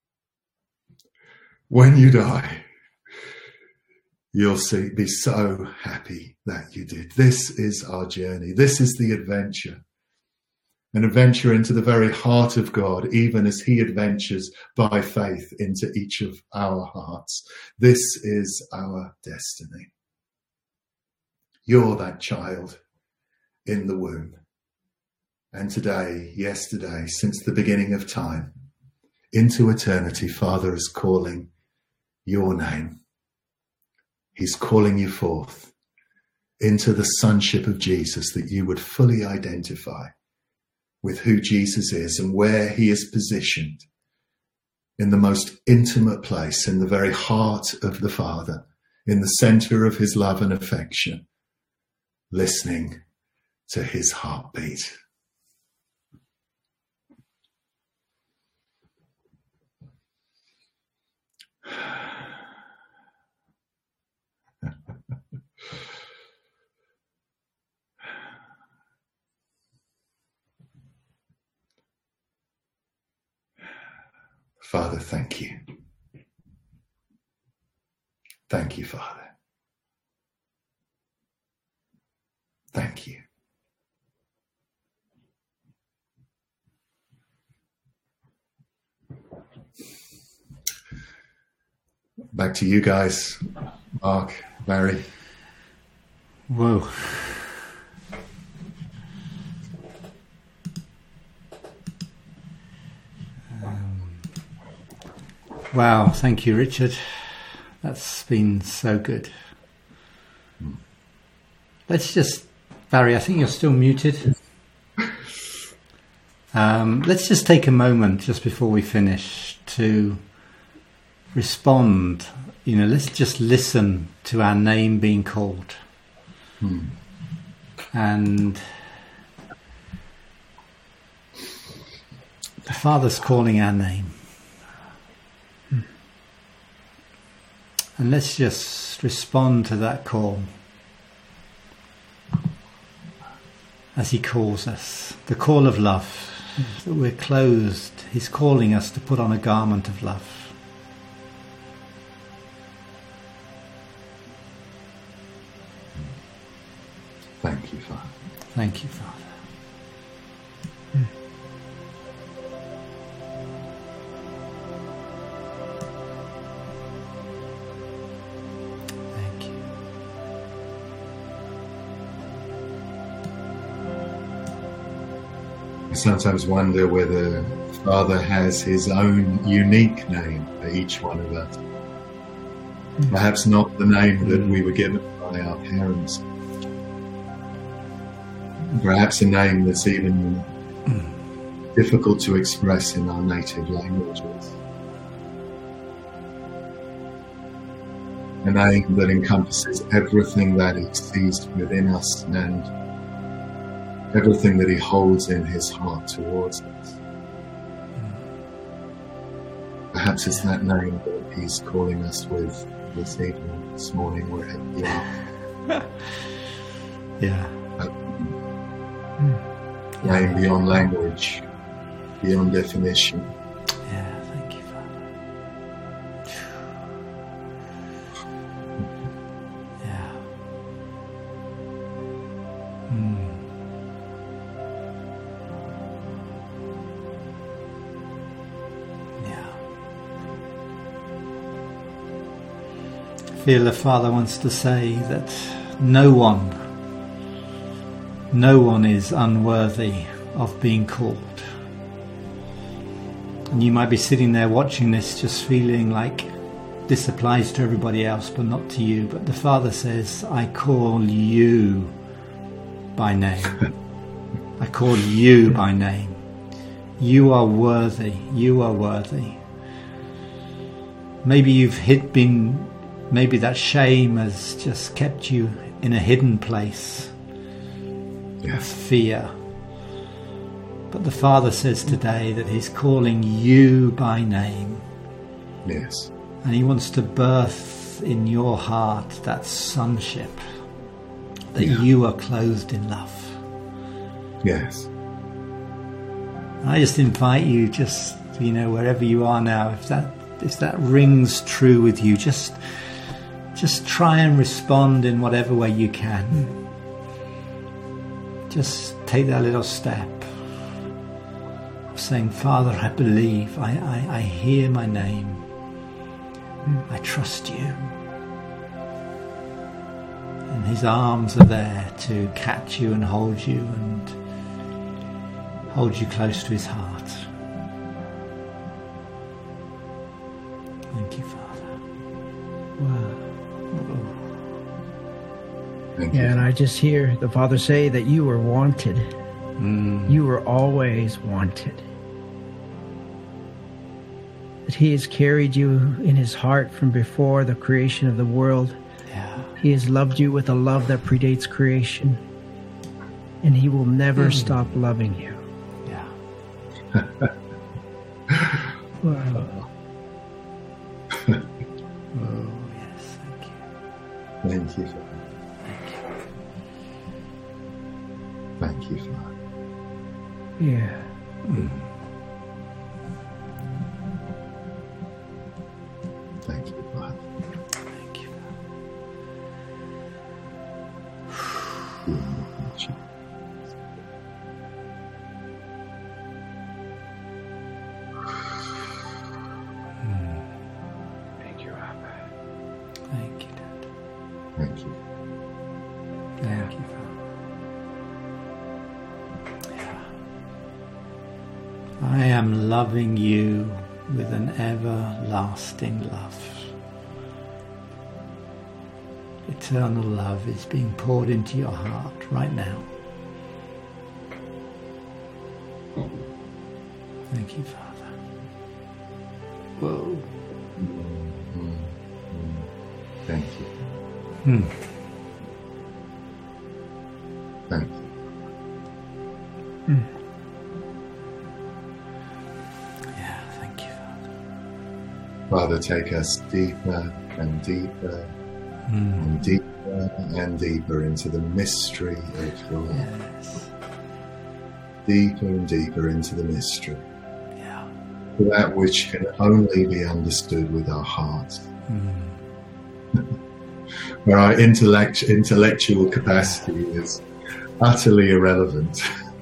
When you die, you'll see, be so happy that you did. This is our journey. This is the adventure. An adventure into the very heart of God, even as he adventures by faith into each of our hearts. This is our destiny. You're that child in the womb. And today, yesterday, since the beginning of time, into eternity, Father is calling your name. He's calling you forth into the sonship of Jesus, that you would fully identify with who Jesus is and where he is positioned in the most intimate place, in the very heart of the Father, in the center of his love and affection, listening to his heartbeat. Father, thank you. Thank you, Father. Thank you. Back to you guys, Mark, Larry. Whoa. Wow, thank you, Richard. That's been so good. Let's just, Barry, I think you're still muted. Um, let's just take a moment just before we finish to respond. You know, let's just listen to our name being called. Hmm. And the Father's calling our name. And let's just respond to that call as he calls us. The call of love, that we're clothed. He's calling us to put on a garment of love. Thank you, Father. Thank you, Father. Thank you. I sometimes wonder whether Father has his own unique name for each one of us. Perhaps not the name that we were given by our parents. Perhaps a name that's even difficult to express in our native languages. A name that encompasses everything that he sees within us and everything that he holds in his heart towards us. Perhaps it's that name that he's calling us with this evening, this morning, wherever you are. Yeah. Name beyond language, beyond definition. Yeah, thank you, Father. Yeah. Mm. Yeah. I feel the Father wants to say that no one No one is unworthy of being called. And you might be sitting there watching this just feeling like this applies to everybody else but not to you. But the Father says, I call you by name. I call you by name. You are worthy. You are worthy. Maybe you've hid, been, maybe that shame has just kept you in a hidden place. Yes. Fear. But the Father says today that he's calling you by name. Yes. And he wants to birth in your heart that sonship, that yeah. you are clothed in love. Yes. I just invite you, just, you know, wherever you are now, if that if that rings true with you, just just try and respond in whatever way you can. Mm. Just take that little step of saying, Father, I believe, I, I, I hear my name, I trust you. And his arms are there to catch you and hold you and hold you close to his heart. Thank you, Father. Wow. Thank yeah, you. And I just hear the Father say that you were wanted. Mm. You were always wanted. That he has carried you in his heart from before the creation of the world. Yeah. He has loved you with a love that predates creation. And he will never mm. stop loving you. Yeah. Wow. Oh, yes, thank you. Thank you, Father. Thank you, Father. Yeah. Mm. Thank you, Father. Thank you, Father. Thank you, Abba. Thank you, Dad. Thank you. Thank you, Father. I am loving you with an everlasting love. Eternal love is being poured into your heart right now. Thank you, Father. Whoa. Mm-hmm. Thank you. Hmm. Thank you. Hmm. Yeah, thank you, Father. Father, take us deeper and deeper mm. and deeper and deeper into the mystery of your love. Yes. Deeper and deeper into the mystery. Yeah. That which can only be understood with our hearts. Mm. Where our intellect, intellectual capacity is utterly irrelevant.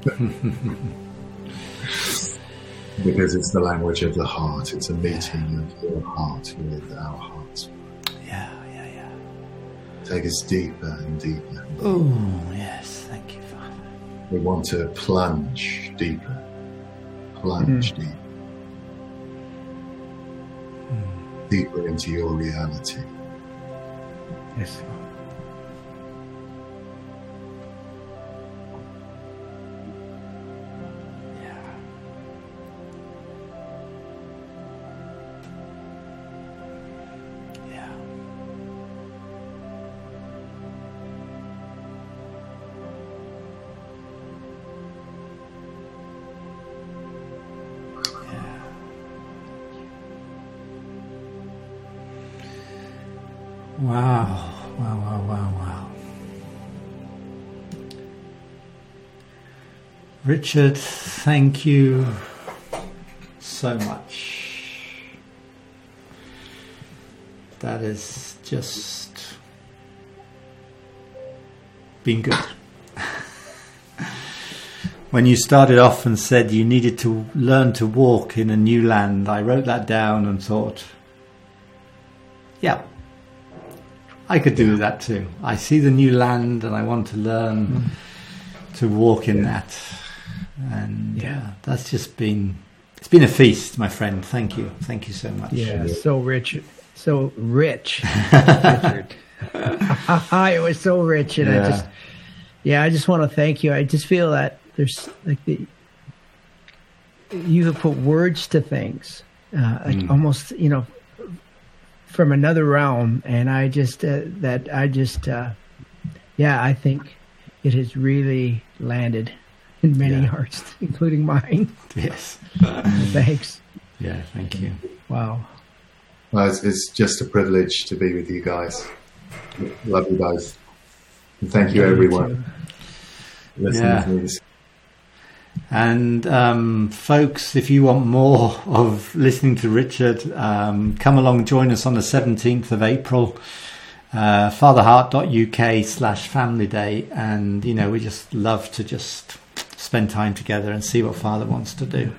Because it's the language of the heart. It's a meeting of your heart with our hearts. Yeah, yeah, yeah. Take us deeper and deeper. Oh, yes. Thank you, Father. We want to plunge deeper. Plunge mm. deeper. Mm. Deeper into your reality. Yes. Wow, wow, wow, wow, wow. Richard, thank you so much. That has just been good. When you started off and said you needed to learn to walk in a new land, I wrote that down and thought, yeah, I could do that too. I see the new land and I want to learn mm. to walk in yeah. that. And yeah, uh, that's just been, it's been a feast, my friend. Thank you. Thank you so much. Yeah, so rich, so rich, Richard. It was so rich. And yeah. I just, yeah, I just want to thank you. I just feel that there's like the, you have put words to things, uh, like mm. almost, you know, from another realm, and I just uh, that I just uh, yeah I think it has really landed in many yeah. hearts, including mine. Yes. Thanks. Yeah, thank you. Wow. Well, it's, it's just a privilege to be with you guys. Love you both, and thank you, thank everyone. You listening yeah. to this. And um, folks, if you want more of listening to Richard, um, come along, join us on the seventeenth of April, uh, fatherheart.uk slash family day. And, you know, we just love to just spend time together and see what Father wants to do.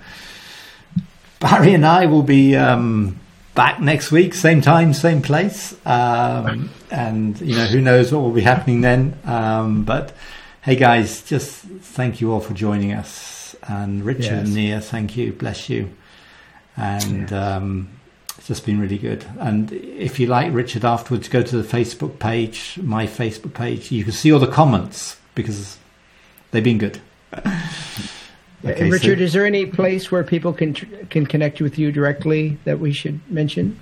Barry and I will be um, back next week, same time, same place. Um, and, you know, who knows what will be happening then. Um, but hey guys, just thank you all for joining us. And Richard yes. and Nia, thank you, bless you. And yeah. um, it's just been really good. And if you like Richard afterwards, go to the Facebook page, my Facebook page. You can see all the comments because they've been good. Okay, Richard, so, is there any place where people can can connect with you directly that we should mention?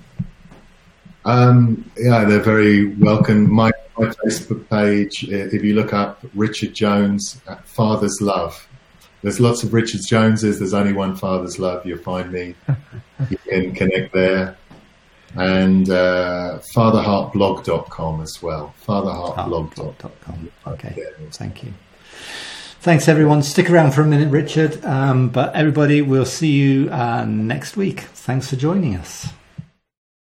Um, yeah, they're very welcome. My, my Facebook page, if you look up Richard Jones, Father's Love, there's lots of Richard Joneses. There's only one Father's Love. You'll find me. You can connect there. And uh, father heart blog dot com as well. father heart blog dot com. Okay, thank you. Thanks, everyone. Stick around for a minute, Richard. Um, but everybody, we'll see you uh, next week. Thanks for joining us.